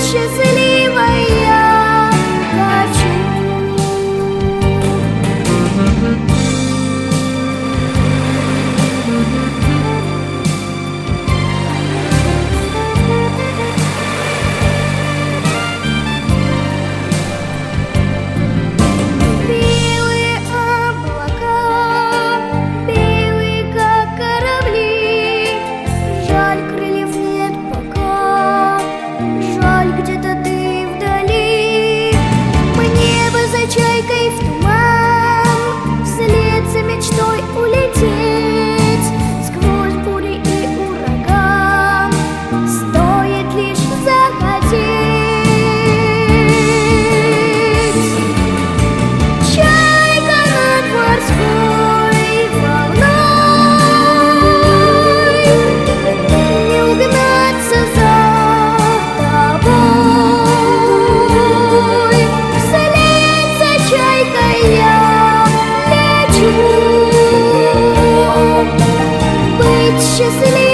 счастливой я хочу. Белые облака, белые как корабли, жаль, крыльев нет пока, жаль, где-то ты вдали. Мне бы за чайкой в туман, вслед за мечтой улететь, сквозь бури и ураган, стоит лишь захотеть. Чайка над морской волной, не угнаться за тобой, вслед за чайкой я лечу. Быть счастливой